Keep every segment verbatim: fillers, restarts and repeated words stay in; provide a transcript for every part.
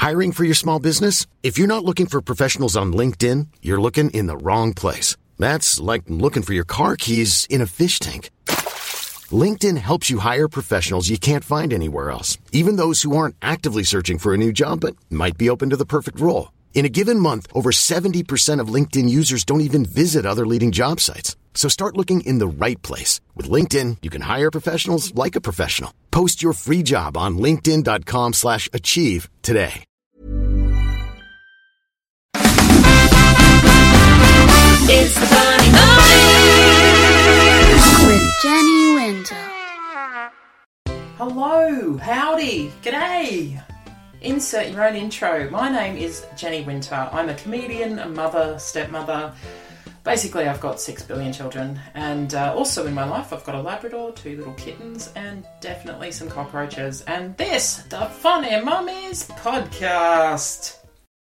Hiring for your small business? If you're not looking for professionals on LinkedIn, you're looking in the wrong place. That's like looking for your car keys in a fish tank. LinkedIn helps you hire professionals you can't find anywhere else, even those who aren't actively searching for a new job but might be open to the perfect role. In a given month, over seventy percent of LinkedIn users don't even visit other leading job sites. So start looking in the right place. With LinkedIn, you can hire professionals like a professional. Post your free job on linkedin.com slash achieve today. It's the Bunny Morning with Jenny Winter. Hello, howdy, g'day. Insert your own intro. My name is Jenny Winter. I'm a comedian, a mother, stepmother. Basically, I've got six billion children. And uh, also in my life, I've got a Labrador, two little kittens, and definitely some cockroaches. And this, the Funny Mummies podcast.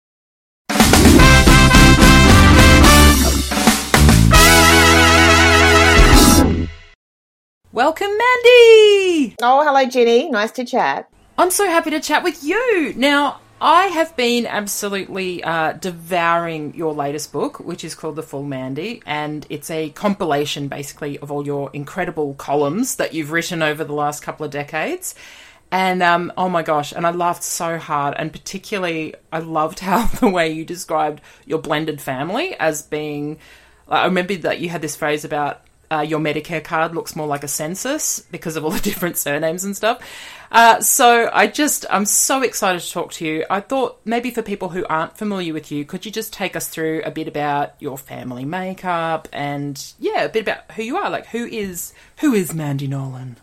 Welcome, Mandy! Oh, hello, Jenny. Nice to chat. I'm so happy to chat with you. Now, I have been absolutely uh, devouring your latest book, which is called The Full Mandy, and it's a compilation, basically, of all your incredible columns that you've written over the last couple of decades. And, um, oh my gosh, and I laughed so hard, and particularly I loved how the way you described your blended family as being... I remember that you had this phrase about Uh, your Medicare card looks more like a census because of all the different surnames and stuff. Uh, so I just, I'm so excited to talk to you. I thought maybe for people who aren't familiar with you, could you just take us through a bit about your family makeup and, yeah, a bit about who you are? Like, who is, who is Mandy Nolan?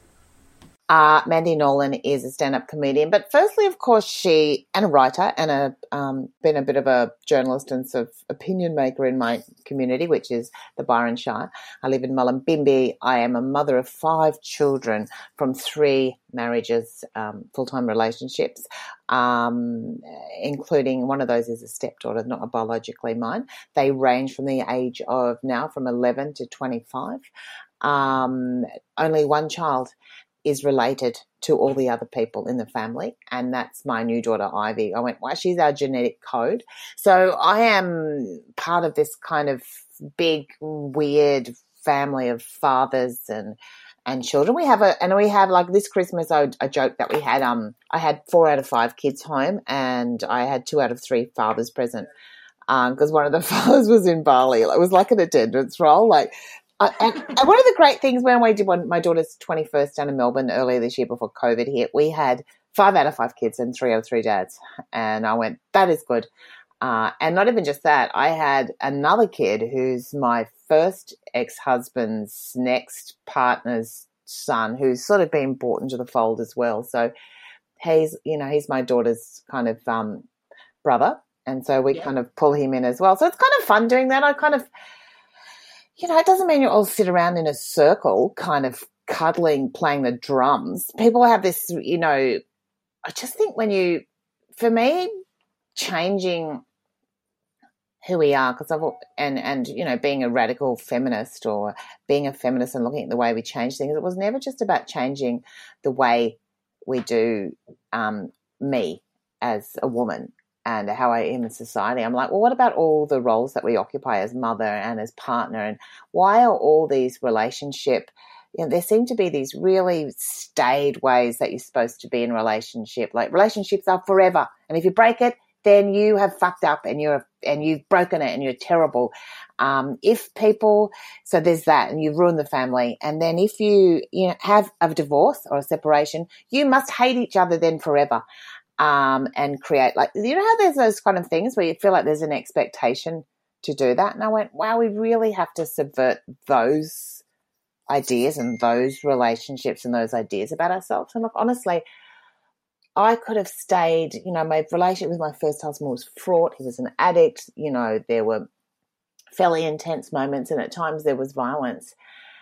Uh, Mandy Nolan is a stand-up comedian, but firstly, of course, she and a writer and a um, been a bit of a journalist and sort of opinion maker in my community, which is the Byron Shire. I live in Mullumbimby. I am a mother of five children from three marriages, um, full-time relationships, um, including one of those is a stepdaughter, not biologically mine. They range from the age of now from eleven to twenty-five. Um, only one child is related to all the other people in the family, and that's my new daughter, Ivy. I went, well, she's our genetic code. So I am part of this kind of big, weird family of fathers and and children. We have a, and we have like this Christmas, I, I joked that we had, um, I had four out of five kids home, and I had two out of three fathers present, um, because one of the fathers was in Bali. It was like an attendance role, like. Uh, and, and one of the great things when we did one, my daughter's twenty-first down in Melbourne earlier this year before COVID hit, we had five out of five kids and three out of three dads. And I went, that is good. Uh, and not even just that, I had another kid who's my first ex-husband's next partner's son, who's sort of been brought into the fold as well. So he's, you know, he's my daughter's kind of um, brother. And so we yeah. kind of pull him in as well. So it's kind of fun doing that. I kind of... You know, it doesn't mean you all sit around in a circle kind of cuddling, playing the drums. People have this, you know, I just think when you, for me, changing who we are, because I've, and, and, you know, being a radical feminist or being a feminist and looking at the way we change things, it was never just about changing the way we do um, me as a woman and how I am in society. I'm like, well, what about all the roles that we occupy as mother and as partner? And why are all these relationship, you know, there seem to be these really staid ways that you're supposed to be in relationship. Like relationships are forever. And if you break it, then you have fucked up and you're, and you've broken it and you're terrible. Um, if people, so there's that, and you've ruined the family. And then if you, you know, have a divorce or a separation, you must hate each other then forever. Um, and create, like, you know how there's those kind of things where you feel like there's an expectation to do that? And I went, wow, we really have to subvert those ideas and those relationships and those ideas about ourselves. And look, honestly, I could have stayed, you know, my relationship with my first husband was fraught. He was an addict. You know, there were fairly intense moments, and at times there was violence.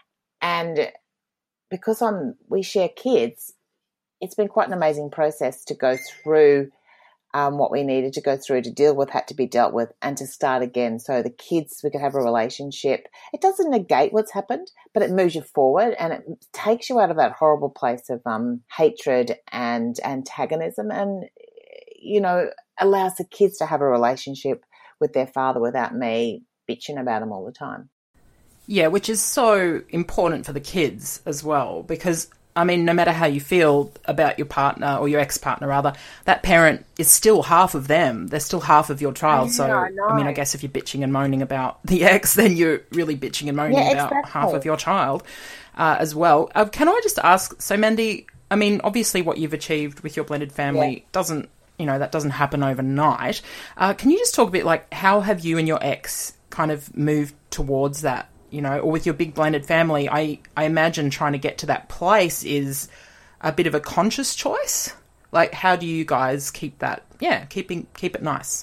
And because I'm, we share kids, it's been quite an amazing process to go through um, what we needed to go through to deal with, had to be dealt with, and to start again. So the kids, we could have a relationship. It doesn't negate what's happened, but it moves you forward and it takes you out of that horrible place of um, hatred and antagonism. And, you know, allows the kids to have a relationship with their father without me bitching about him all the time. Yeah, which is so important for the kids as well, because, I mean, no matter how you feel about your partner or your ex-partner, rather, that parent is still half of them. They're still half of your child. Yeah, so, I know. I mean, I guess if you're bitching and moaning about the ex, then you're really bitching and moaning Yeah, about exactly. half of your child uh, as well. Uh, can I just ask, so Mandy, I mean, obviously what you've achieved with your blended family Yeah. doesn't, you know, that doesn't happen overnight. Uh, can you just talk a bit, like, how have you and your ex kind of moved towards that? You know, or with your big blended family, I, I imagine trying to get to that place is a bit of a conscious choice. Like, how do you guys keep that, yeah, keeping keep it nice?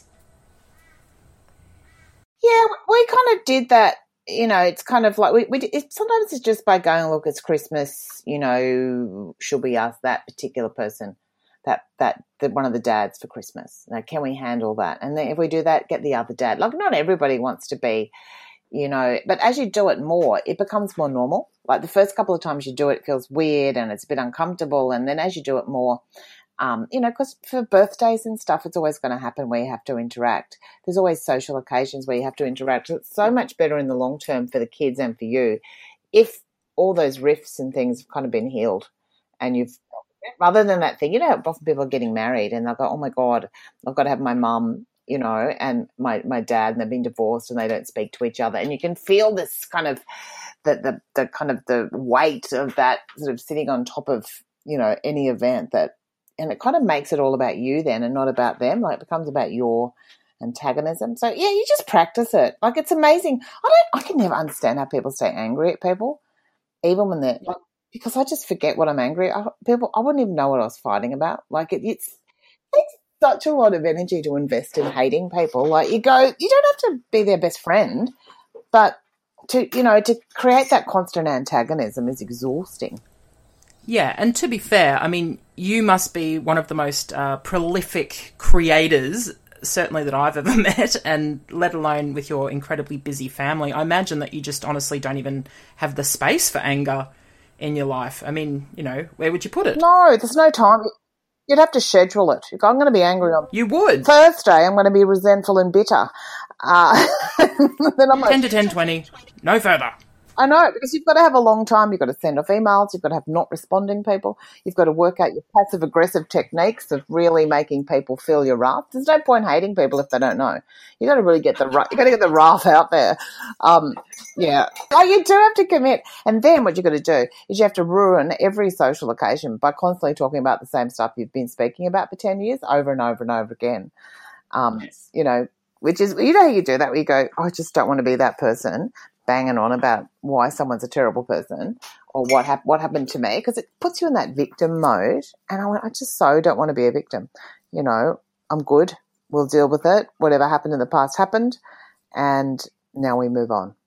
Yeah, we kind of did that. You know, it's kind of like we, we it, sometimes it's just by going, look, it's Christmas, you know, should we ask that particular person, that that the, one of the dads for Christmas? Now, can we handle that? And then if we do that, get the other dad. Like, not everybody wants to be, you know, but as you do it more, it becomes more normal. Like the first couple of times you do it, it feels weird and it's a bit uncomfortable. And then as you do it more, um, you know, because for birthdays and stuff, it's always going to happen where you have to interact. There's always social occasions where you have to interact. It's so much better in the long term for the kids and for you if all those rifts and things have kind of been healed and you've, rather than that thing, you know, often people are getting married and they'll go, oh my God, I've got to have my mum, you know, and my, my dad, and they've been divorced and they don't speak to each other. And you can feel this kind of, the, the, the kind of the weight of that sort of sitting on top of, you know, any event that, and it kind of makes it all about you then and not about them. Like it becomes about your antagonism. So yeah, you just practice it. Like it's amazing. I don't, I can never understand how people stay angry at people, even when they're like, because I just forget what I'm angry at. I, people, I wouldn't even know what I was fighting about. Like it, it's, it's such a lot of energy to invest in hating people. Like you go, you don't have to be their best friend, but to, you know, to create that constant antagonism is exhausting. Yeah, and to be fair, I mean, you must be one of the most uh, prolific creators, certainly that I've ever met, and let alone with your incredibly busy family. I imagine that you just honestly don't even have the space for anger in your life. I mean, you know, where would you put it? No, there's no time. You'd have to schedule it. You go, I'm going to be angry on You would. Thursday. I'm going to be resentful and bitter. Uh, then I'm like, ten to ten twenty, no further. I know, because you've got to have a long time. You've got to send off emails. You've got to have not responding people. You've got to work out your passive-aggressive techniques of really making people feel your wrath. There's no point hating people if they don't know. You've got to really get the you got to get the wrath out there. Um, yeah, like you do have to commit. And then what you've got to do is you have to ruin every social occasion by constantly talking about the same stuff you've been speaking about for ten years over and over and over again. Um, yes. You know, which is, you know how you do that, where you go, oh, I just don't want to be that person, banging on about why someone's a terrible person or what hap- what happened to me, because it puts you in that victim mode. And I went, I just so don't want to be a victim. You know, I'm good. We'll deal with it. Whatever happened in the past happened, and now we move on.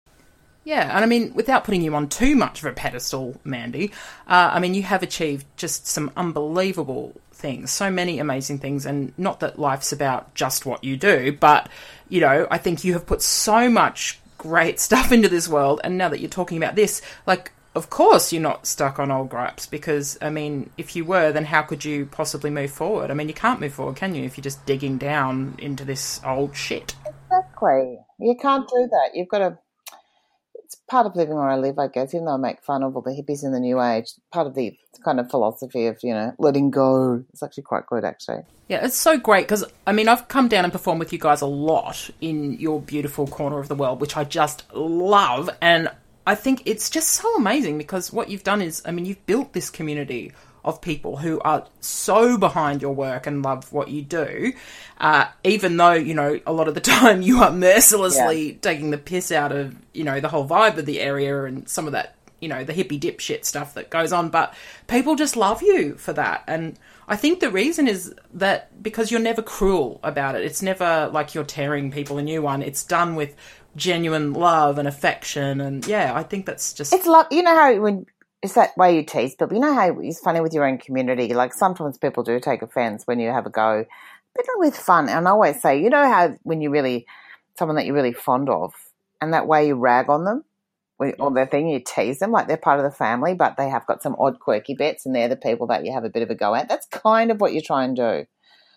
Yeah, and I mean, without putting you on too much of a pedestal, Mandy, uh, I mean, you have achieved just some unbelievable things, so many amazing things, and not that life's about just what you do, but, you know, I think you have put so much great stuff into this world, and now that you're talking about this, like, of course you're not stuck on old gripes, because, I mean, if you were, then how could you possibly move forward? I mean, you can't move forward, can you, if you're just digging down into this old shit? Exactly. You can't do that. You've got to, it's part of living where I live, I guess, even though I make fun of all the hippies in the new age, part of the kind of philosophy of, you know, letting go. It's actually quite good, actually. Yeah, it's so great because, I mean, I've come down and performed with you guys a lot in your beautiful corner of the world, which I just love. And I think it's just so amazing because what you've done is, I mean, you've built this community of people who are so behind your work and love what you do, uh, even though, you know, a lot of the time you are mercilessly yeah. taking the piss out of, you know, the whole vibe of the area and some of that, you know, the hippie dipshit stuff that goes on, but people just love you for that. And I think the reason is that because you're never cruel about it. It's never like you're tearing people a new one. It's done with genuine love and affection. And yeah, I think that's just... It's love. You know how when... It's that way you tease people. You know how it's funny with your own community? Like sometimes people do take offence when you have a go, but not with fun. And I always say, you know how when you really, someone that you're really fond of, and that way you rag on them, or their thing, you tease them like they're part of the family, but they have got some odd quirky bits and they're the people that you have a bit of a go at. That's kind of what you try and do.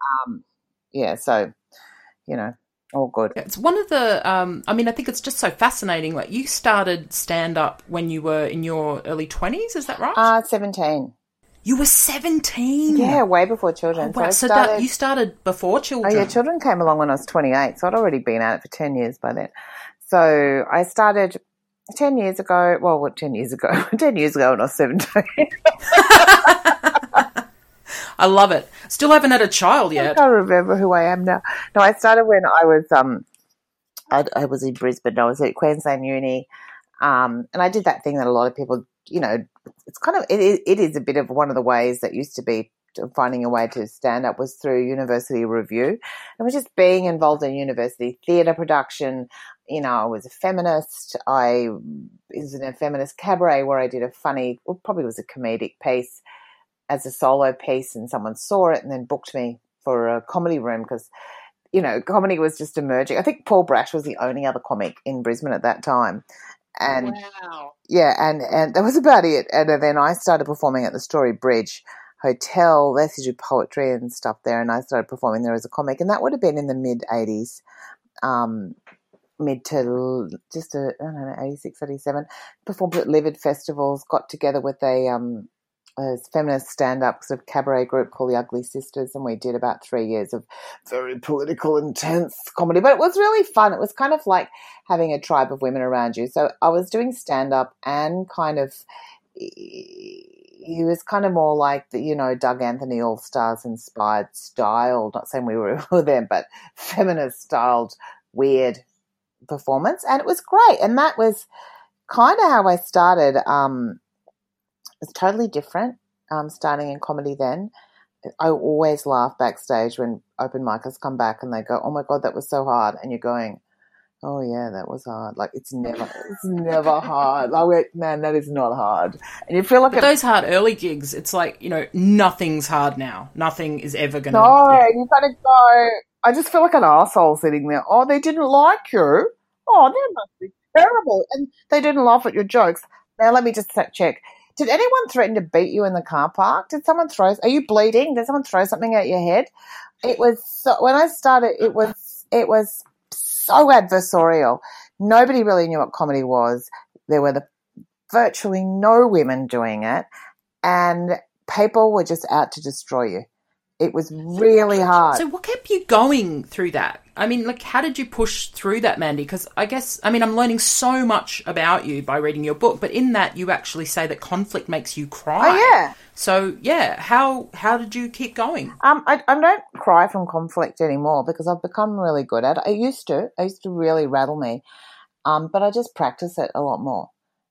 Um, yeah, so, you know, all good. It's one of the, um, I mean, I think it's just so fascinating. Like, you started stand-up when you were in your early twenties, is that right? Uh, seventeen. You were seventeen? Yeah, way before children. Oh, wow. So, So, I started, that you started before oh, children? yeah, children came along when I was twenty-eight, so I'd already been at it for ten years by then. So I started ten years ago, well, what, ten years ago? ten years ago when I was seventeen. I love it. Still haven't had a child I yet. can't remember who I am now. No, I started when I was um, I, I was in Brisbane. I was at Queensland Uni, um, and I did that thing that a lot of people, you know, it's kind of it is, it is a bit of one of the ways that used to be finding a way to stand up was through university review. It was just being involved in university theatre production. You know, I was a feminist. I was in a feminist cabaret where I did a funny, well, probably was a comedic piece as a solo piece, and someone saw it and then booked me for a comedy room because, you know, comedy was just emerging. I think Paul Brash was the only other comic in Brisbane at that time. And wow. Yeah, and, and that was about it. And then I started performing at the Story Bridge Hotel. They used to do poetry and stuff there, and I started performing there as a comic. And that would have been in the mid-eighties, um, mid to just, a, I don't know, eighty-six, eighty-seven. Performed at Livid Festivals, got together with a... Um, a feminist stand-up sort of cabaret group called the Ugly Sisters, and we did about three years of very political, intense comedy. But it was really fun. It was kind of like having a tribe of women around you. So I was doing stand-up and kind of, he was kind of more like the, you know, Doug Anthony All-Stars inspired style. Not saying we were them, but feminist-styled, weird performance. And it was great. And that was kind of how I started. Um, It's totally different um, starting in comedy then. I always laugh backstage when open micers come back and they go, oh, my God, that was so hard. And you're going, oh, yeah, that was hard. Like, it's never it's never hard. I went, man, that is not hard. And you feel like... But it, those hard early gigs, it's like, you know, nothing's hard now. Nothing is ever going to... No, yeah. You kind of go... I just feel like an arsehole sitting there. Oh, they didn't like you? Oh, that must be terrible. And they didn't laugh at your jokes. Now, let me just check. Did anyone threaten to beat you in the car park? Did someone throw? Are you bleeding? Did someone throw something at your head? It was so, when I started. It was it was so adversarial. Nobody really knew what comedy was. There were the, virtually no women doing it, and people were just out to destroy you. It was really hard. So what kept you going through that? I mean, like, how did you push through that, Mandy? Because I guess, I mean, I'm learning so much about you by reading your book, but in that you actually say that conflict makes you cry. Oh, yeah. So, yeah, how how did you keep going? Um, I, I don't cry from conflict anymore because I've become really good at it. I used to. I used to really rattle me, um, but I just practice it a lot more.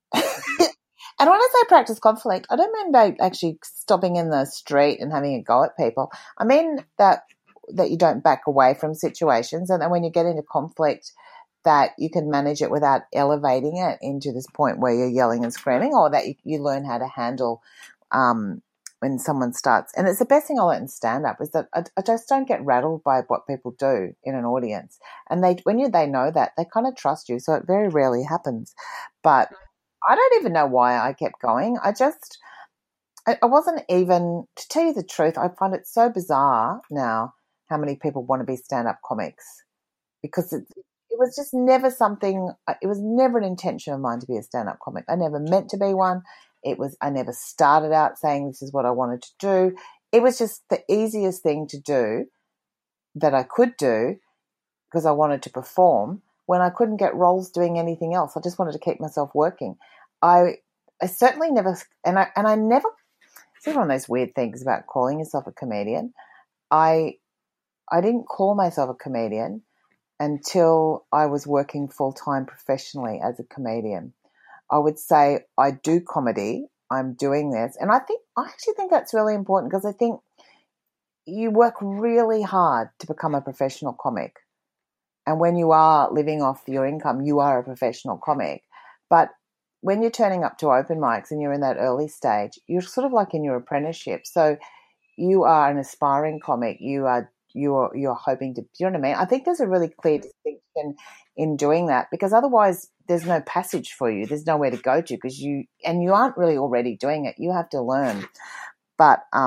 And when I say practice conflict, I don't mean by actually stopping in the street and having a go at people. I mean that that you don't back away from situations, and then when you get into conflict, that you can manage it without elevating it into this point where you're yelling and screaming, or that you, you learn how to handle um, when someone starts. And it's the best thing I learned in stand-up is that I, I just don't get rattled by what people do in an audience. And they when you they know that, they kind of trust you, so it very rarely happens. But I don't even know why I kept going. I just, I, I wasn't even, to tell you the truth, I find it so bizarre now how many people want to be stand-up comics, because it, it was just never something, it was never an intention of mine to be a stand-up comic. I never meant to be one. It was, I never started out saying this is what I wanted to do. It was just the easiest thing to do that I could do because I wanted to perform when I couldn't get roles doing anything else. I just wanted to keep myself working. I I certainly never, and I and I never, it's one of those weird things about calling yourself a comedian. I I didn't call myself a comedian until I was working full-time professionally as a comedian. I would say I do comedy, I'm doing this, and I think I actually think that's really important because I think you work really hard to become a professional comic. And when you are living off your income, you are a professional comic. But when you're turning up to open mics and you're in that early stage, you're sort of like in your apprenticeship. So you are an aspiring comic. You are you're you're hoping to, do you know what I mean? I think there's a really clear distinction in doing that, because otherwise there's no passage for you. There's nowhere to go to because you and you aren't really already doing it. You have to learn. But um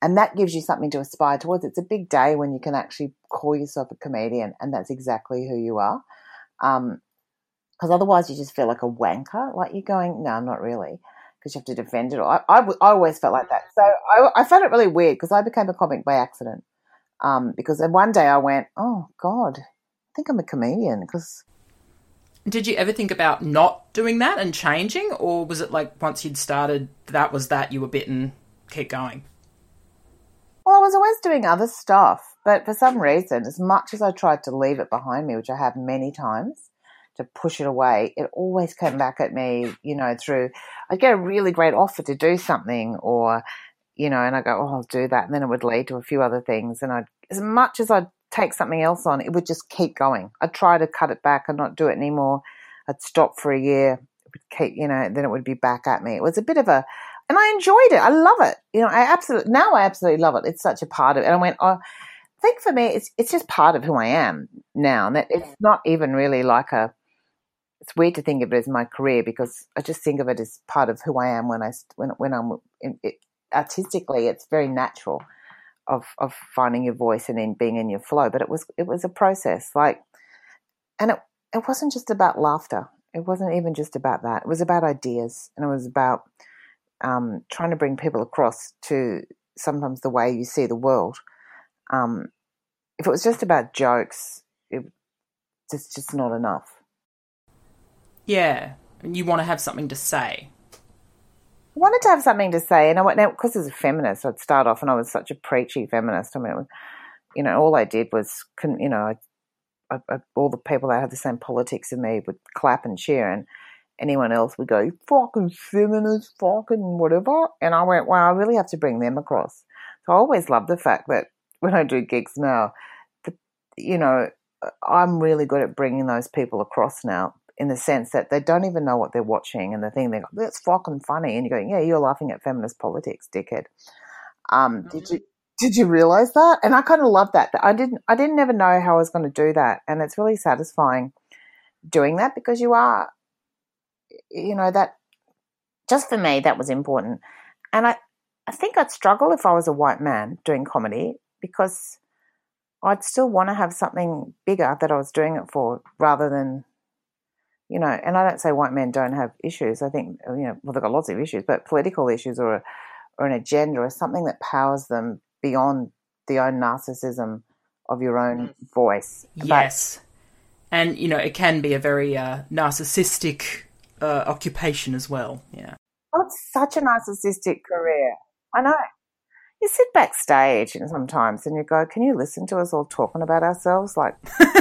and that gives you something to aspire towards. It's a big day when you can actually call yourself a comedian, and that's exactly who you are. Um, because otherwise you just feel like a wanker, like you're going, no, not really, because you have to defend it all. I, I, I always felt like that. So I, I found it really weird because I became a comic by accident. Um, because then one day I went, oh, God, I think I'm a comedian. Because Did you ever think about not doing that and changing, or was it like once you'd started, that was that, you were bitten, keep going? Well, I was always doing other stuff, but for some reason, as much as I tried to leave it behind me, which I have many times, to push it away, it always came back at me, you know, through, I'd get a really great offer to do something or, you know, and I go, oh, I'll do that. And then it would lead to a few other things. And I'd, as much as I'd take something else on, it would just keep going. I'd try to cut it back and not do it anymore. I'd stop for a year, it would keep, you know, then it would be back at me. It was a bit of a, and I enjoyed it. I love it. You know, I absolutely, now I absolutely love it. It's such a part of it. And I went, oh, I think for me, it's it's just part of who I am now. And that it's not even really like a, it's weird to think of it as my career because I just think of it as part of who I am when I when when I'm in, it, artistically. It's very natural of of finding your voice and in being in your flow. But it was it was a process, like, and it it wasn't just about laughter. It wasn't even just about that. It was about ideas, and it was about um, trying to bring people across to sometimes the way you see the world. Um, if it was just about jokes, it, it's just not enough. Yeah, and you want to have something to say. I wanted to have something to say, and I went now because as a feminist, I'd start off, and I was such a preachy feminist. I mean, it was, you know, all I did was, you know, I, I, all the people that had the same politics as me would clap and cheer, and anyone else would go, "You fucking feminist, fucking whatever." And I went, "Wow, I really have to bring them across." So I always love the fact that when I do gigs now, the, you know, I'm really good at bringing those people across now, in the sense that they don't even know what they're watching, and the thing they go, "That's fucking funny," and you're going, "Yeah, you're laughing at feminist politics, dickhead." Um, mm-hmm. Did you did you realize that? And I kind of love that. I didn't I didn't ever know how I was going to do that, and it's really satisfying doing that because you are, you know, that just for me that was important, and I I think I'd struggle if I was a white man doing comedy because I'd still want to have something bigger that I was doing it for rather than. You know, and I don't say white men don't have issues. I think, you know, well, they've got lots of issues, but political issues or, or an agenda or something that powers them beyond the own narcissism of your own voice. Yes. But, and, you know, it can be a very uh, narcissistic uh, occupation as well. Yeah. Oh, it's such a narcissistic career. I know. You sit backstage and sometimes and you go, can you listen to us all talking about ourselves? Like...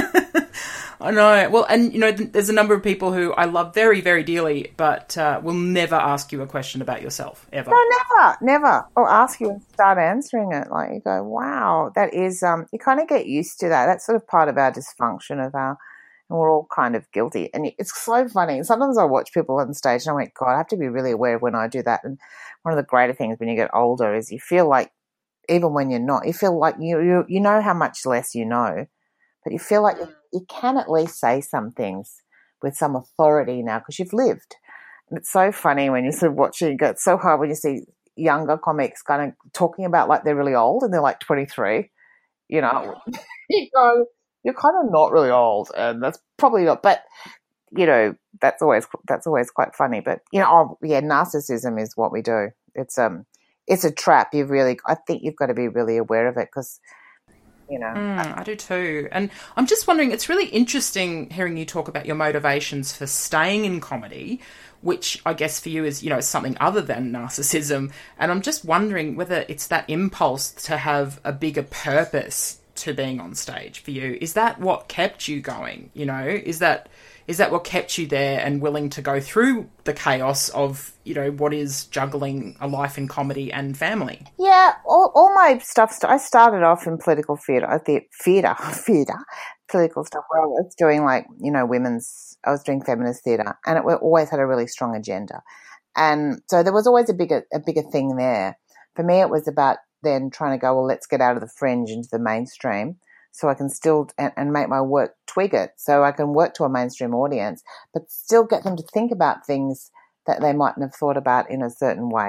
I know. Well, and, you know, there's a number of people who I love very, very dearly, but uh, will never ask you a question about yourself, ever. No, never, never. Or ask you and start answering it. Like, you go, wow, that is, um, you kind of get used to that. That's sort of part of our dysfunction of our, and we're all kind of guilty. And it's so funny. Sometimes I watch people on stage and I went, God, I have to be really aware of when I do that. And one of the greater things when you get older is you feel like, even when you're not, you feel like you you, you know how much less you know. But you feel like you, you can at least say some things with some authority now because you've lived. And it's so funny when you sort of watch it, you go, it's so hard when you see younger comics kind of talking about like they're really old and they're like twenty-three, you know. You go, you're kind of not really old, and that's probably not, but, you know, that's always that's always quite funny. But, you know, oh, yeah, narcissism is what we do. It's um, it's a trap. You really, I think you've got to be really aware of it because, you know. Mm, I do too. And I'm just wondering, it's really interesting hearing you talk about your motivations for staying in comedy, which I guess for you is, you know, something other than narcissism. And I'm just wondering whether it's that impulse to have a bigger purpose to being on stage for you. Is that what kept you going? You know, is that is that what kept you there and willing to go through the chaos of, you know, what is juggling a life in comedy and family? Yeah, all, all my stuff, I started off in political theatre, theatre, theatre, political stuff where I was doing like, you know, women's, I was doing feminist theatre, and it always had a really strong agenda. And so there was always a bigger, a bigger thing there. For me, it was about then trying to go, well, let's get out of the fringe into the mainstream so I can still, and, and make my work twig it so I can work to a mainstream audience, but still get them to think about things that they mightn't have thought about in a certain way,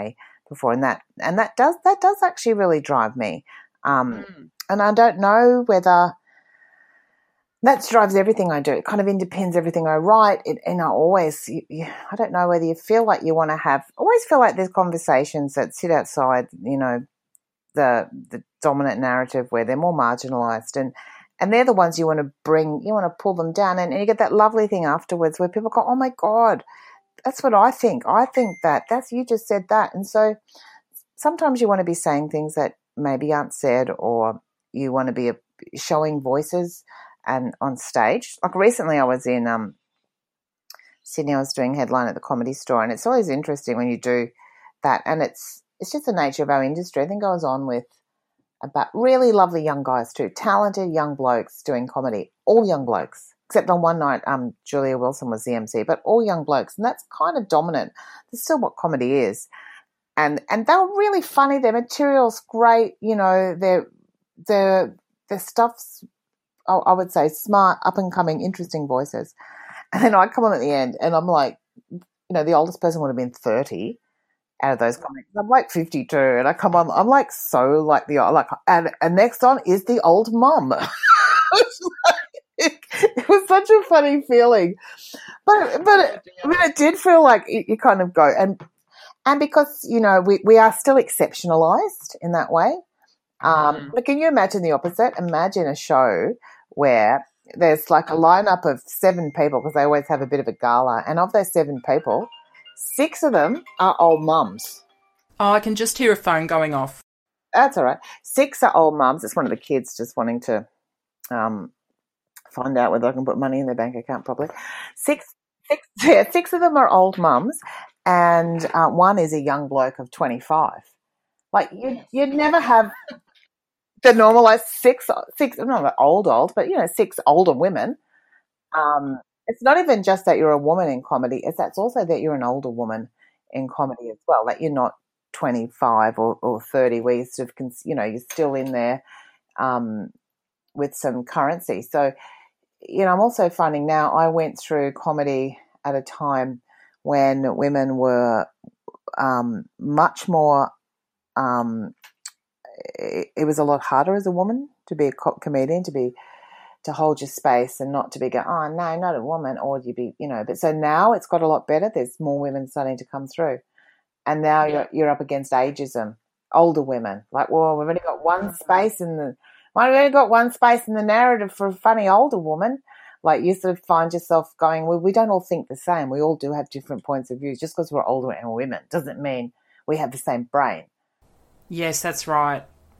before, and that and that does that does actually really drive me. Um, mm. And I don't know whether that drives everything I do. It kind of underpins everything I write. It, and I always, you, you, I don't know whether you feel like you want to have. Always feel like there's conversations that sit outside, you know, the the dominant narrative where they're more marginalised, and and they're the ones you want to bring. You want to pull them down, and, and you get that lovely thing afterwards where people go, "Oh my God, that's what I think. I think that. That's you just said that." And so sometimes you want to be saying things that maybe aren't said, or you want to be a, showing voices and on stage. Like recently I was in um, Sydney, I was doing headline at the Comedy Store, and it's always interesting when you do that, and it's it's just the nature of our industry. I think I was on with about really lovely young guys too, talented young blokes doing comedy, all young blokes, except on one night um, Julia Wilson was the M C, but all young blokes, and that's kind of dominant. That's still what comedy is. And and they were really funny. Their material's great. You know, their their their stuff's, I would say, smart, up-and-coming, interesting voices. And then I come on at the end, and I'm like, you know, the oldest person would have been thirty out of those comics. I'm like fifty-two, and I come on, I'm like so like the, like, and, and next on is the old mum. It, it was such a funny feeling. But, but it, I mean, it did feel like you, you kind of go, and and because, you know, we, we are still exceptionalized in that way. Um, mm. But can you imagine the opposite? Imagine a show where there's like a lineup of seven people, because they always have a bit of a gala, and of those seven people, six of them are old mums. Oh, I can just hear a phone going off. That's all right. Six are old mums. It's one of the kids just wanting to um, find out whether I can put money in their bank account properly. Six, six, yeah, six of them are old mums, and uh, one is a young bloke of twenty-five. Like you'd, you'd never have the normalised six, six, not old, old, but, you know, six older women. Um, it's not even just that you're a woman in comedy. It's that's also that you're an older woman in comedy as well, that you're not twenty-five or, or thirty, where you're sort of, you know, you're still in there um, with some currency. So, you know, I'm also finding now I went through comedy at a time when women were um, much more um, it, it was a lot harder as a woman to be a co- comedian, to be to hold your space and not to be going, oh, no, not a woman, or you be, you know. But so now it's got a lot better. There's more women starting to come through. And now yeah. you're, you're up against ageism, older women. Like, well, we've only got one space in the, well, we've only got one space in the narrative for a funny older woman. Like, you sort of find yourself going, well, we don't all think the same. We all do have different points of view. Just because we're older and women doesn't mean we have the same brain. Yes, that's right.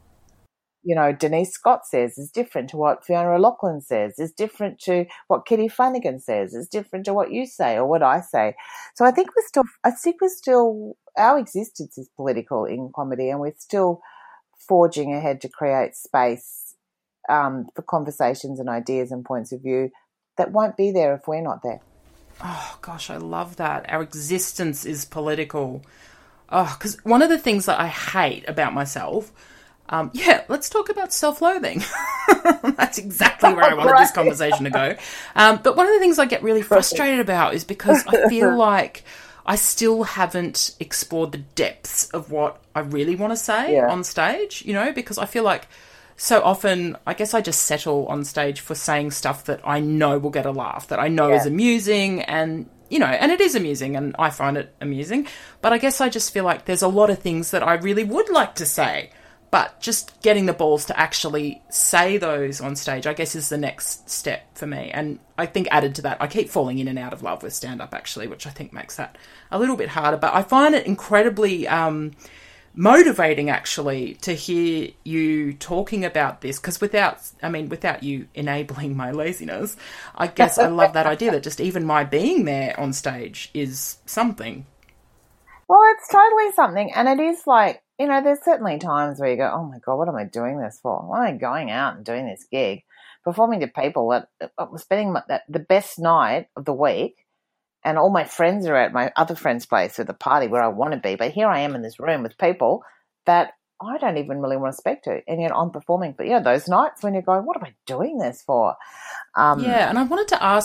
You know, Denise Scott says is different to what Fiona O'Loughlin says, is different to what Kitty Flanagan says, is different to what you say or what I say. So I think we're still, I think we're still, our existence is political in comedy, and we're still forging ahead to create space um, for conversations and ideas and points of view that won't be there if we're not there. Oh, gosh, I love that. Our existence is political. Oh, because one of the things that I hate about myself, um, yeah, let's talk about self-loathing. That's exactly where I wanted right. this conversation to go. Um, but one of the things I get really frustrated about is because I feel like I still haven't explored the depths of what I really want to say yeah. on stage, you know, because I feel like so often, I guess I just settle on stage for saying stuff that I know will get a laugh, that I know yeah. is amusing, and, you know, and it is amusing and I find it amusing. But I guess I just feel like there's a lot of things that I really would like to say, but just getting the balls to actually say those on stage, I guess, is the next step for me. And I think added to that, I keep falling in and out of love with stand-up, actually, which I think makes that a little bit harder. But I find it incredibly um, motivating, actually, to hear you talking about this, because without, I mean, without you enabling my laziness, I guess I love that idea that just even my being there on stage is something. Well, it's totally something. And it is like, you know, there's certainly times where you go, oh, my God, what am I doing this for? Why am I going out and doing this gig, performing to people that I'm spending my, that, the best night of the week, and all my friends are at my other friend's place at the party where I want to be. But here I am in this room with people that I don't even really want to speak to. And yet I'm performing. But, you know, those nights when you're going, what am I doing this for? Um, yeah, and I wanted to ask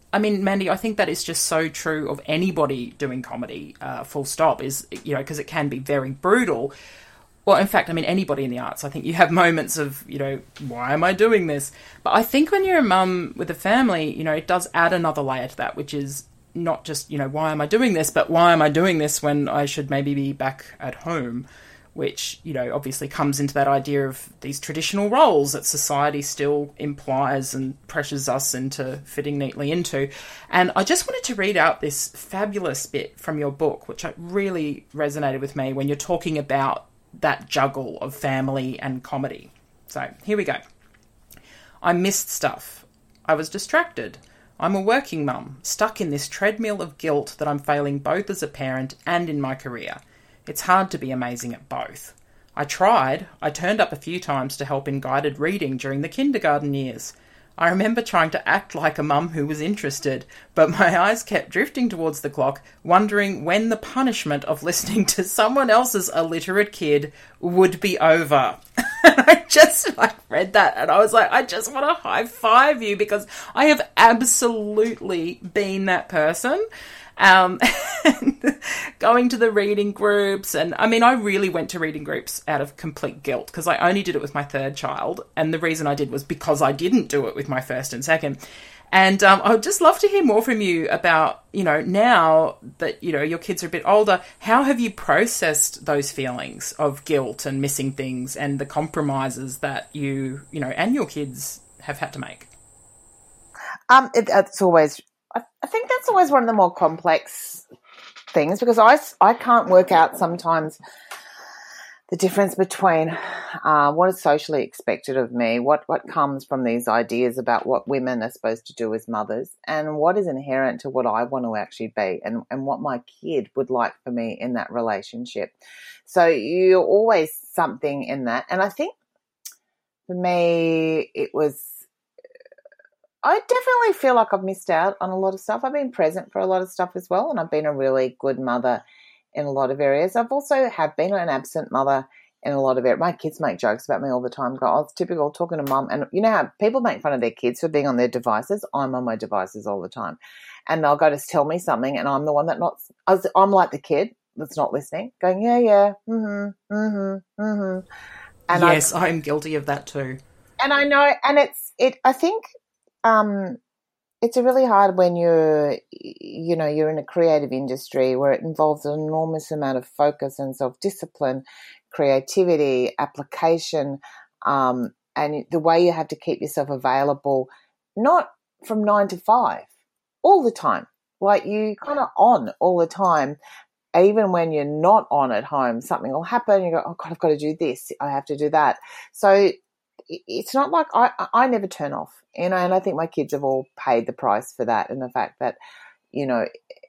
I mean, Mandy, I think that is just so true of anybody doing comedy, uh, full stop, is, you know, because it can be very brutal. Well, in fact, I mean, anybody in the arts, I think you have moments of, you know, why am I doing this? But I think when you're a mum with a family, you know, it does add another layer to that, which is not just, you know, why am I doing this, but why am I doing this when I should maybe be back at home? Which, you know, obviously comes into that idea of these traditional roles that society still implies and pressures us into fitting neatly into. And I just wanted to read out this fabulous bit from your book, which really resonated with me when you're talking about that juggle of family and comedy. So here we go. I missed stuff. I was distracted. I'm a working mum, stuck in this treadmill of guilt that I'm failing both as a parent and in my career. It's hard to be amazing at both. I tried. I turned up a few times to help in guided reading during the kindergarten years. I remember trying to act like a mum who was interested, but my eyes kept drifting towards the clock, wondering when the punishment of listening to someone else's illiterate kid would be over. I just like read that and I was like, I just want to high five you, because I have absolutely been that person. Um, going to the reading groups. And I mean, I really went to reading groups out of complete guilt, because I only did it with my third child. And the reason I did was because I didn't do it with my first and second. And um, I would just love to hear more from you about, you know, now that, you know, your kids are a bit older, how have you processed those feelings of guilt and missing things and the compromises that you, you know, and your kids have had to make? Um, it, it's always... I think that's always one of the more complex things, because I, I can't work out sometimes the difference between uh, what is socially expected of me, what, what comes from these ideas about what women are supposed to do as mothers, and what is inherent to what I want to actually be, and, and what my kid would like for me in that relationship. So you're always something in that. And I think for me it was, I definitely feel like I've missed out on a lot of stuff. I've been present for a lot of stuff as well, and I've been a really good mother in a lot of areas. I've also have been an absent mother in a lot of areas. My kids make jokes about me all the time. Go, oh, it's typical talking to mum. And you know how people make fun of their kids for being on their devices? I'm on my devices all the time. And they'll go to tell me something, and I'm the one that not – I'm like the kid that's not listening, going, yeah, yeah, mm-hmm, mm-hmm, mm-hmm. And yes, I, I'm guilty of that too. And I know – and it's – it. I think – Um, it's really hard when you're, you know, you're in a creative industry where it involves an enormous amount of focus and self-discipline, creativity, application, um, and the way you have to keep yourself available, not from nine to five, all the time. Like you kind of on all the time. Even when you're not on at home, something will happen. You go, oh God, I've got to do this. I have to do that. So it's not like I, I never turn off, you know, and I think my kids have all paid the price for that, and the fact that, you know,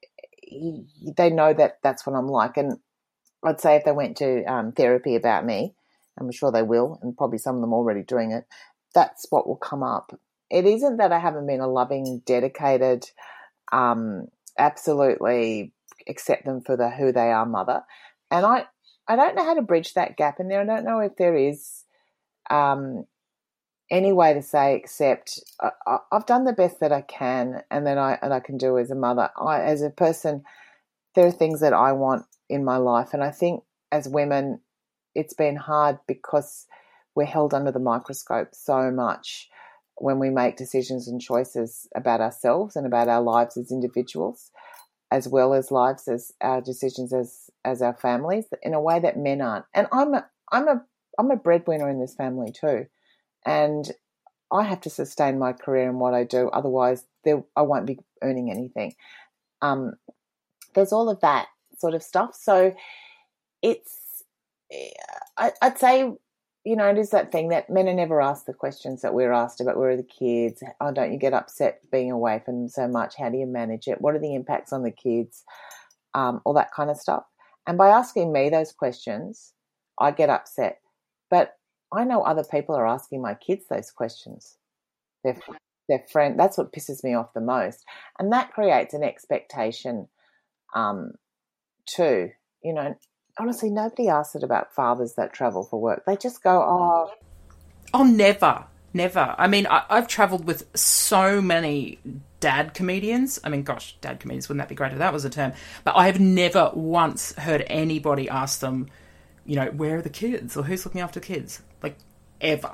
they know that that's what I'm like. And I'd say if they went to um, therapy about me, I'm sure they will, and probably some of them already doing it, that's what will come up. It isn't that I haven't been a loving, dedicated, um, absolutely accept them for the who they are mother. And I, I don't know how to bridge that gap in there. I don't know if there is um, any way to say except I, I, I've done the best that I can, and that I and I can do as a mother. I, as a person, there are things that I want in my life, and I think as women, it's been hard because we're held under the microscope so much when we make decisions and choices about ourselves and about our lives as individuals, as well as lives as our decisions as as our families, in a way that men aren't. And I'm a I'm a I'm a breadwinner in this family too, and I have to sustain my career and what I do. Otherwise, there, I won't be earning anything. Um, there's all of that sort of stuff. So it's I, I'd say, you know, it is that thing that men are never asked the questions that we're asked about. Where are the kids? Oh, don't you get upset being away from them so much? How do you manage it? What are the impacts on the kids? Um, all that kind of stuff. And by asking me those questions, I get upset. But I know other people are asking my kids those questions. Their, their friend, that's what pisses me off the most. And that creates an expectation um, too. You know, honestly, nobody asks it about fathers that travel for work. They just go, oh. Oh, never, never. I mean, I, I've travelled with so many dad comedians. I mean, gosh, dad comedians, wouldn't that be great if that was a term? But I have never once heard anybody ask them, you know, where are the kids or who's looking after kids? Like, ever.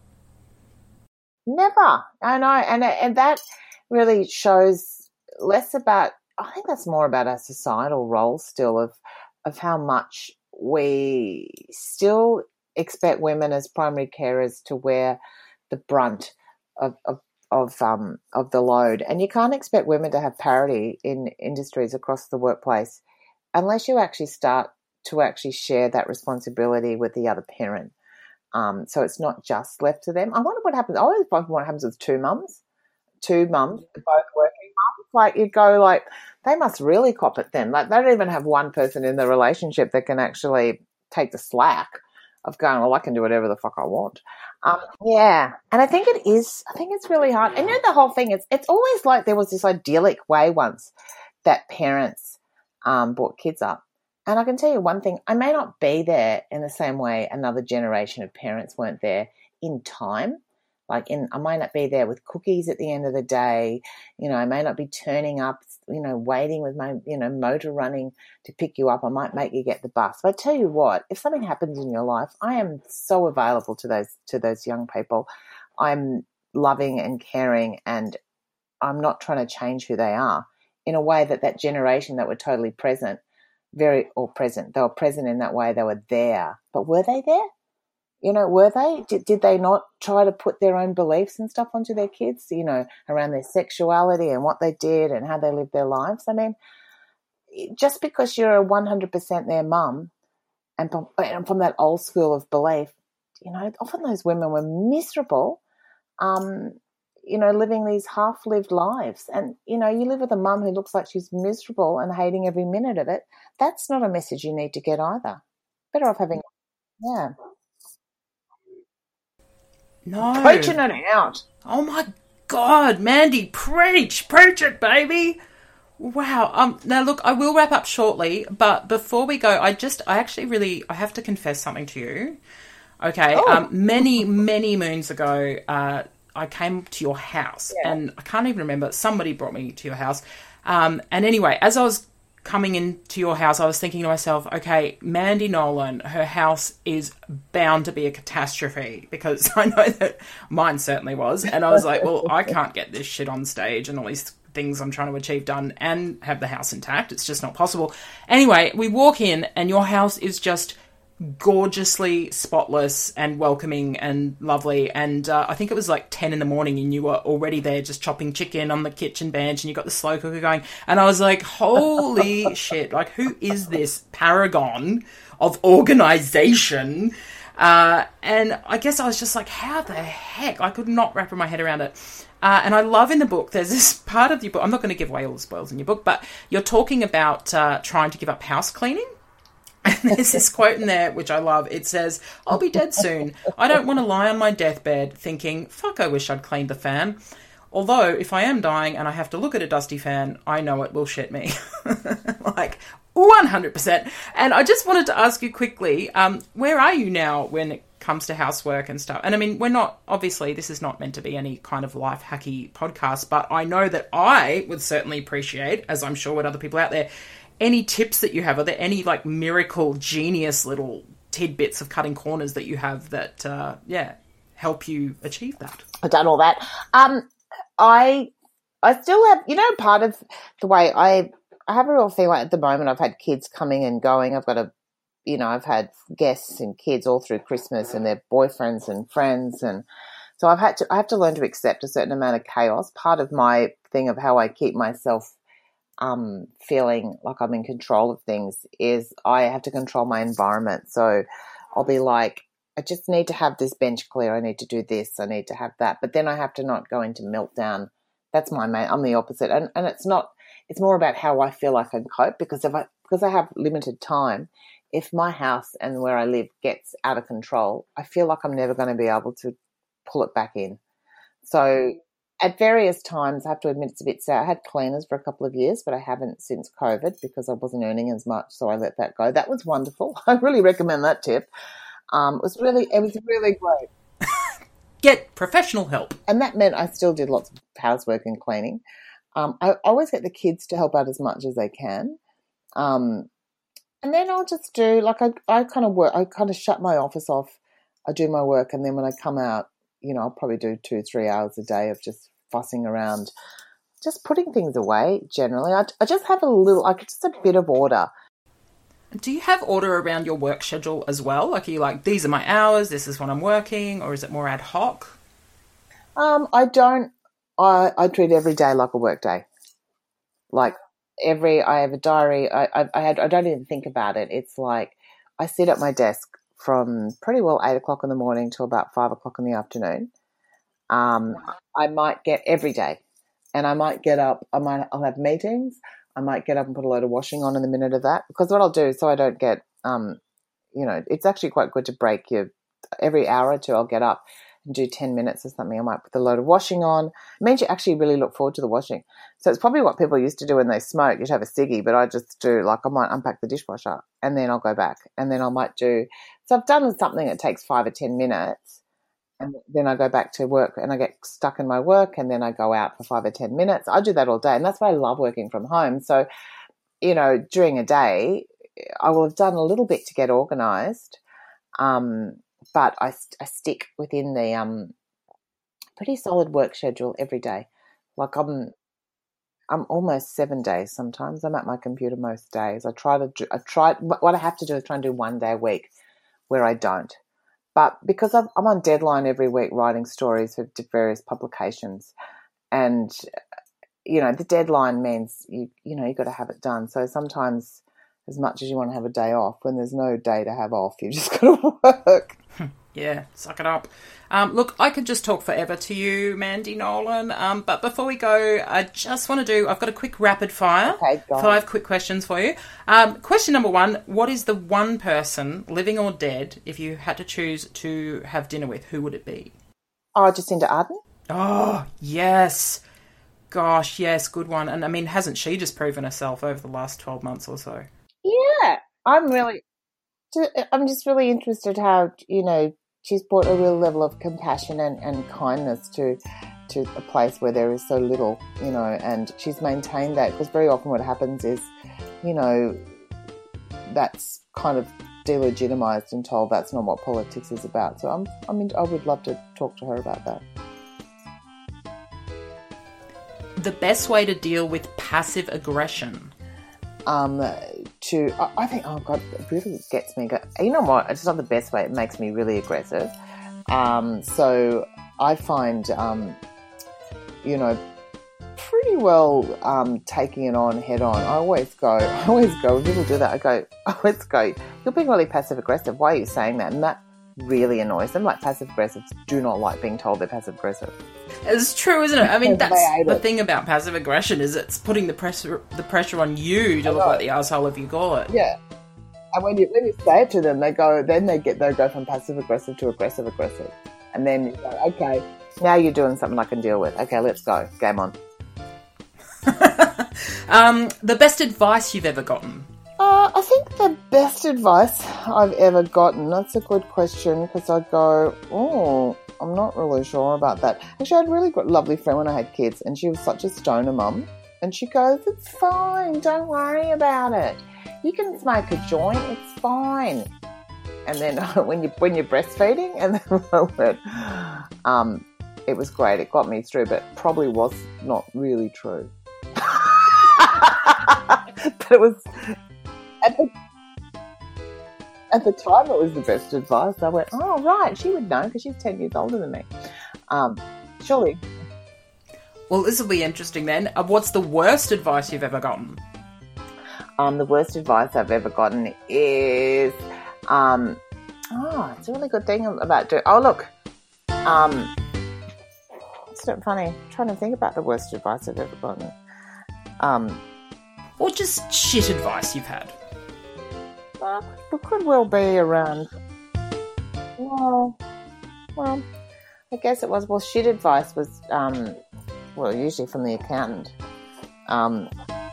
Never. I know. And, and that really shows less about, I think that's more about our societal role still of, of how much we still expect women as primary carers to wear the brunt of, of of um of the load, and you can't expect women to have parity in industries across the workplace unless you actually start to actually share that responsibility with the other parent. Um, so it's not just left to them. I wonder what happens. I always wonder what happens with two mums, two mums, both working mums. Like you go, like they must really cop it then. Like they don't even have one person in the relationship that can actually take the slack of going, well, I can do whatever the fuck I want. Um, yeah. And I think it is, I think it's really hard. And you know, the whole thing is, it's always like there was this idyllic way once that parents um, brought kids up. And I can tell you one thing, I may not be there in the same way another generation of parents weren't there in time. Like in, I might not be there with cookies at the end of the day. You know, I may not be turning up, you know, waiting with my, you know, motor running to pick you up. I might make you get the bus. But I tell you what, if something happens in your life, I am so available to those, to those young people. I'm loving and caring, and I'm not trying to change who they are in a way that that generation that were totally present, very, or present, they were present in that way. They were there, but were they there? You know, were they? Did, did they not try to put their own beliefs and stuff onto their kids, you know, around their sexuality and what they did and how they lived their lives? I mean, just because you're a one hundred percent their mum and from, and from that old school of belief, you know, often those women were miserable, um, you know, living these half-lived lives. And, you know, you live with a mum who looks like she's miserable and hating every minute of it. That's not a message you need to get either. Better off having, yeah. No. Preaching it out. Oh my God, Mandy, preach, preach it, baby. Wow. Um. Now, look, I will wrap up shortly, but before we go, I just, I actually really, I have to confess something to you. Okay. Oh. Um. Many, many moons ago, uh, I came to your house, yeah. and I can't even remember. Somebody brought me to your house. Um. And anyway, as I was coming into your house, I was thinking to myself, okay, Mandy Nolan, her house is bound to be a catastrophe, because I know that mine certainly was. And I was like, well, I can't get this shit on stage and all these things I'm trying to achieve done and have the house intact. It's just not possible. Anyway, we walk in and your house is just gorgeously spotless and welcoming and lovely, and uh, I think it was like ten in the morning and you were already there just chopping chicken on the kitchen bench, and you got the slow cooker going, and I was like, holy shit, like who is this paragon of organization? Uh, and I guess I was just like, how the heck? I could not wrap my head around it. Uh, and I love in the book, there's this part of your book, I'm not going to give away all the spoils in your book, but you're talking about uh, trying to give up house cleaning. And there's this quote in there, which I love. It says, I'll be dead soon. I don't want to lie on my deathbed thinking, fuck, I wish I'd cleaned the fan. Although, if I am dying and I have to look at a dusty fan, I know it will shit me. Like, one hundred percent. And I just wanted to ask you quickly, um, where are you now when it comes to housework and stuff? And I mean, we're not, obviously, this is not meant to be any kind of life hacky podcast, but I know that I would certainly appreciate, as I'm sure would other people out there, any tips that you have. Are there any like miracle genius little tidbits of cutting corners that you have that, uh, yeah, help you achieve that? I've done all that. Um, I, I still have, you know, part of the way I, I have a real feeling like at the moment I've had kids coming and going. I've got a, you know, I've had guests and kids all through Christmas and their boyfriends and friends. And so I've had to, I have to learn to accept a certain amount of chaos. Part of my thing of how I keep myself um, feeling like I'm in control of things is I have to control my environment. So I'll be like, I just need to have this bench clear. I need to do this. I need to have that. But then I have to not go into meltdown. That's my main, I'm the opposite. And and it's not, it's more about how I feel I can cope, because if I, because I have limited time, if my house and where I live gets out of control, I feel like I'm never going to be able to pull it back in. So at various times, I have to admit it's a bit sad. I had cleaners for a couple of years, but I haven't since COVID because I wasn't earning as much, so I let that go. That was wonderful. I really recommend that tip. Um, it was really, it was really great. get professional help. And that meant I still did lots of housework and cleaning. Um, I always get the kids to help out as much as they can. Um, and then I'll just do, like, I, I kind of work, I kind of shut my office off. I do my work, and then when I come out, you know, I'll probably do two, three hours a day of just fussing around, just putting things away generally. I, I just have a little, like, just a bit of order. Do you have order around your work schedule as well? Like, are you like, these are my hours, this is when I'm working, or is it more ad hoc? Um, I don't, I, I treat every day like a work day. Like every, I have a diary, I, I, I, had, I don't even think about it. It's like I sit at my desk from pretty well eight o'clock in the morning till about five o'clock in the afternoon. Um, I might get every day, and I might get up, I might, I'll have meetings. I might get up and put a load of washing on in the minute of that, because what I'll do, so I don't get, um, you know, it's actually quite good to break your, every hour or two I'll get up and do ten minutes or something. I might put a load of washing on. It means you actually really look forward to the washing. So it's probably what people used to do when they smoke. You'd have a ciggy, but I just do, like, I might unpack the dishwasher and then I'll go back, and then I might do, so I've done something that takes five or ten minutes. And then I go back to work and I get stuck in my work, and then I go out for five or ten minutes. I do that all day, and that's why I love working from home. So, you know, during a day, I will have done a little bit to get organised, um, but I, I stick within the um, pretty solid work schedule every day. Like I'm, I'm almost seven days sometimes. I'm at my computer most days. I try to do, I try, what I have to do is try and do one day a week where I don't. But because I'm on deadline every week writing stories for various publications, and, you know, the deadline means, you you know, you've got to have it done. So sometimes, as much as you want to have a day off, when there's no day to have off, you just got to work. Yeah, suck it up. Um, look, I could just talk forever to you, Mandy Nolan, um, but before we go, I just want to do, I've got a quick rapid fire. Okay, go on. Five quick questions for you. Um, question number one, what is the one person, living or dead, if you had to choose to have dinner with, who would it be? Oh, Jacinda Ardern? Oh, yes. Gosh, yes, good one. And, I mean, hasn't she just proven herself over the last twelve months or so? Yeah, I'm really, I'm just really interested how, you know, she's brought a real level of compassion and, and kindness to to a place where there is so little, you know, and she's maintained that, because very often what happens is, you know, that's kind of delegitimized and told that's not what politics is about. So I'm, I mean, I would love to talk to her about that. The best way to deal with passive aggression? Um, to, I, I think, oh God, it really gets me. You know what? It's not the best way. It makes me really aggressive. Um, so I find, um, you know, pretty well um, taking it on head on. I always go, I always go, when people do that, I go, I always go, you're being really passive aggressive. Why are you saying that? And that really annoys them. Like, passive aggressives do not like being told they're passive aggressive. It's true, isn't it? I mean, that's the it. thing about passive aggression, is it's putting the pressure the pressure on you to look like the asshole if you call it. Yeah. And when you when you say it to them, they go, then they get they go from passive aggressive to aggressive aggressive, and then you go, okay, now you're doing something I can deal with. Okay, let's go. Game on. um, the best advice you've ever gotten? Uh, I think the best advice I've ever gotten, that's a good question, because I go, oh, I'm not really sure about that. Actually, I had a really good, lovely friend when I had kids, and she was such a stoner mum, and she goes, it's fine, don't worry about it. You can smoke a joint, it's fine. And then when, you, when you're breastfeeding, and then I went, um, it was great, it got me through, but probably was not really true. But it was... At the, at the time, it was the best advice. I went, oh, right, she would know because she's ten years older than me. Um, surely. Well, this will be interesting then. Uh, what's the worst advice you've ever gotten? Um, the worst advice I've ever gotten is, um, oh, it's a really good thing about doing. Oh, look, um, it's not funny. I'm trying to think about the worst advice I've ever gotten. Um, or just shit advice you've had. Uh, it could well be around. Well, well, I guess it was. Well, shit advice was, um, well, usually from the accountant. Um,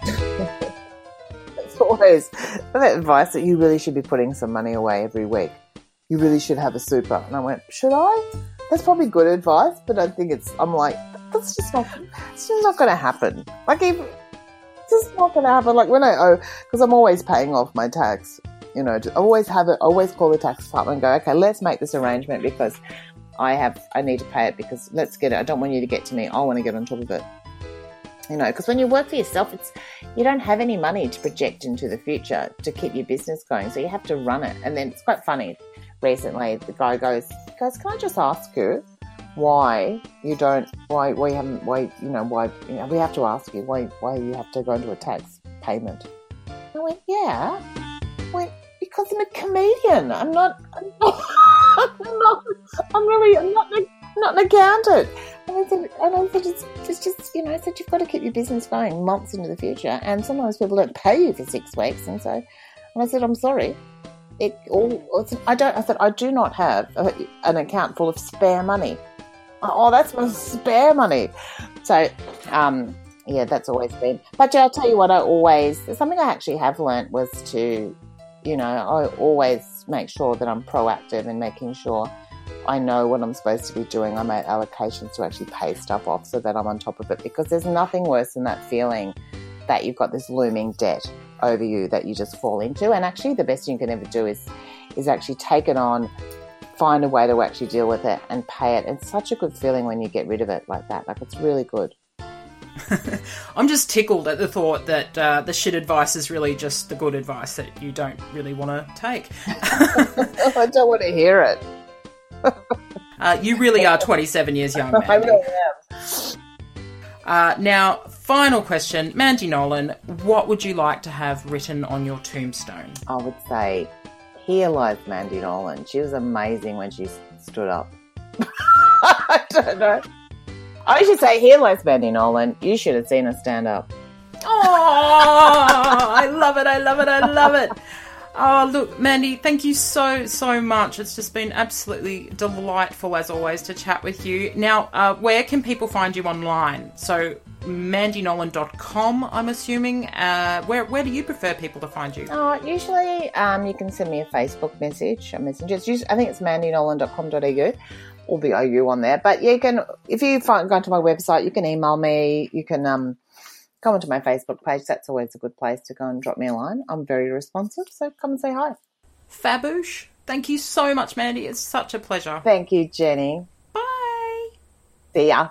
it's always that advice that you really should be putting some money away every week. You really should have a super. And I went, should I? that's probably good advice, but I think it's, I'm like, that's just not, it's just not going to happen. Like, if, it's just not going to happen. Like, when I owe, because I'm always paying off my tax, you know, I always have it, I always call the tax department and go, okay, let's make this arrangement because I have, I need to pay it because let's get it. I don't want you to get to me. I want to get on top of it. You know, because when you work for yourself, it's, you don't have any money to project into the future to keep your business going. So you have to run it. And then it's quite funny. Recently, the guy goes, goes, can I just ask you why you don't, why, why you haven't, why, you know, why, you know, we have to ask you why, why you have to go into a tax payment. I went, yeah. I went, because I'm a comedian. I'm not, I'm not, I'm not, I'm really, I'm not, not an accountant. And I said, and I said it's, it's just, you know, I said, you've got to keep your business going months into the future. And sometimes people don't pay you for six weeks. And so, and I said, I'm sorry. It all, I don't, I said, I do not have a, an account full of spare money. Oh, that's my spare money. So, um, yeah, that's always been. But yeah, I'll tell you what, I always, something I actually have learnt was to, you know, I always make sure that I'm proactive in making sure I know what I'm supposed to be doing. I make allocations to actually pay stuff off so that I'm on top of it, because there's nothing worse than that feeling that you've got this looming debt over you that you just fall into. And actually the best you can ever do is is actually take it on, find a way to actually deal with it and pay it. It's such a good feeling when you get rid of it like that. Like, it's really good. I'm just tickled at the thought that uh, the shit advice is really just the good advice that you don't really want to take. I don't want to hear it. uh, you really are twenty-seven years young, Mandy. I really am. Uh, now, final question. Mandy Nolan, what would you like to have written on your tombstone? I would say, here lies Mandy Nolan. She was amazing when she stood up. I don't know. I should say, here lies Mandy Nolan. You should have seen her stand up. Oh, I love it, I love it, I love it. Oh, look, Mandy, thank you so, so much. It's just been absolutely delightful, as always, to chat with you. Now, uh, where can people find you online? So, mandy nolan dot com, I'm assuming. Uh, where where do you prefer people to find you? Oh, usually um, you can send me a Facebook message, a messenger. It's usually, I think it's mandy nolan dot com dot a u. All the O U on there. But you can, if you find, go to my website, you can email me, you can um, go onto my Facebook page. That's always a good place to go and drop me a line. I'm very responsive, so come and say hi. Faboosh. Thank you so much, Mandy. It's such a pleasure. Thank you, Jenny. Bye. See ya.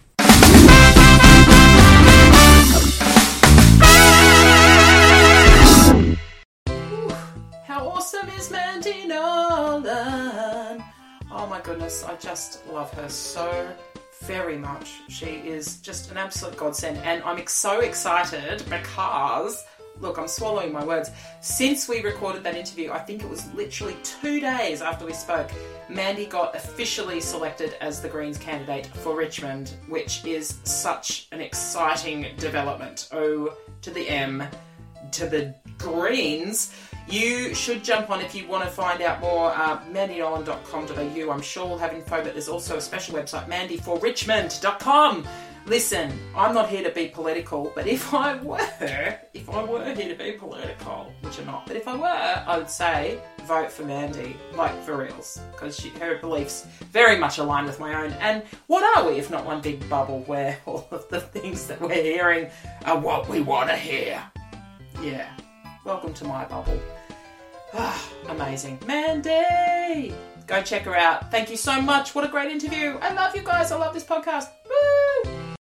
How awesome is Mandy Nolan? Oh my goodness, I just love her so very much. She is just an absolute godsend, and I'm so excited because, look, I'm swallowing my words. Since we recorded that interview, I think it was literally two days after we spoke, Mandy got officially selected as the Greens candidate for Richmond, which is such an exciting development. O to the M to the Greens. You should jump on if you want to find out more, uh, mandy nolan dot com dot a u. I'm sure we'll have info, but there's also a special website, mandy for richmond dot com. Listen, I'm not here to be political, but if I were, if I were here to be political, which I'm not, but if I were, I would say vote for Mandy, like for reals, because her beliefs very much align with my own. And what are we if not one big bubble where all of the things that we're hearing are what we want to hear? Yeah. Welcome to my bubble. Ah, amazing. Mandy! Go check her out. Thank you so much. What a great interview. I love you guys. I love this podcast. Woo!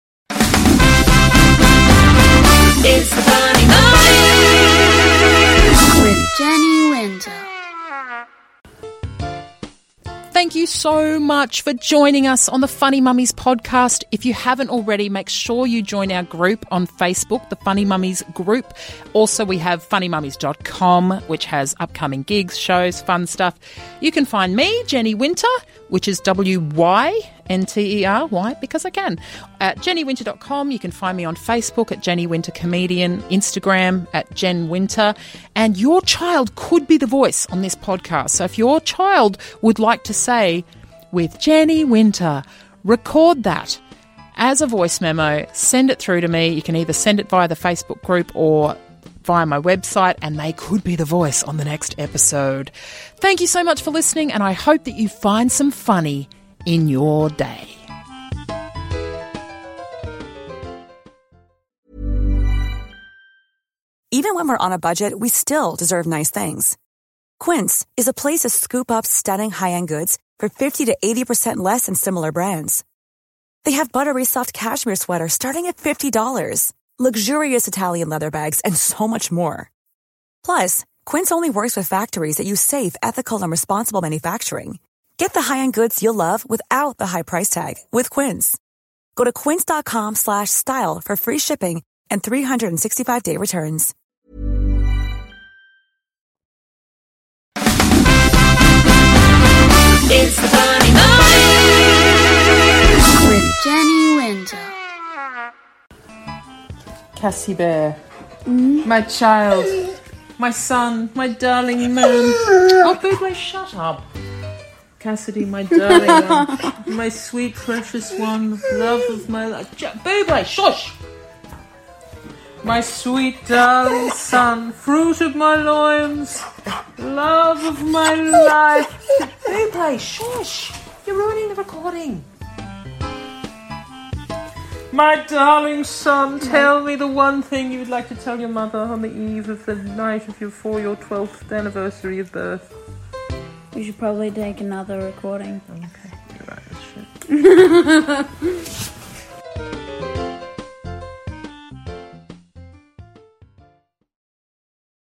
It's the Funny Mummies with Jenny Winter. Thank you so much for joining us on the Funny Mummies podcast. If you haven't already, make sure you join our group on Facebook, the Funny Mummies group. Also, we have funny mummies dot com, which has upcoming gigs, shows, fun stuff. You can find me, Jenny Winter, which is W Y N T E R, why? Because I can. At jenny winter dot com, you can find me on Facebook at Jenny Winter Comedian, Instagram at Jen Winter, and your child could be the voice on this podcast. So if your child would like to say, with Jenny Winter, record that as a voice memo, send it through to me. You can either send it via the Facebook group or via my website, and they could be the voice on the next episode. Thank you so much for listening, and I hope that you find some funny in your day. Even when we're on a budget, we still deserve nice things. Quince is a place to scoop up stunning high-end goods for fifty to eighty percent less than similar brands. They have buttery soft cashmere sweaters starting at fifty dollars, luxurious Italian leather bags, and so much more. Plus, Quince only works with factories that use safe, ethical, and responsible manufacturing. Get the high-end goods you'll love without the high price tag with Quince. Go to quince.com slash style for free shipping and three sixty-five day returns. It's the funny moment with Jenny Winter. Cassie Bear, my child, my son, my darling man. Oh, Buble, shut up. Cassidy, my darling one, my sweet precious one, love of my life. Buble, shush! My sweet darling son, fruit of my loins, love of my life. Buble, shush! You're ruining the recording. My darling son, tell me the one thing you would like to tell your mother on the eve of the night of your for your twelfth anniversary of birth. We should probably take another recording. Okay, you're right, that's shit.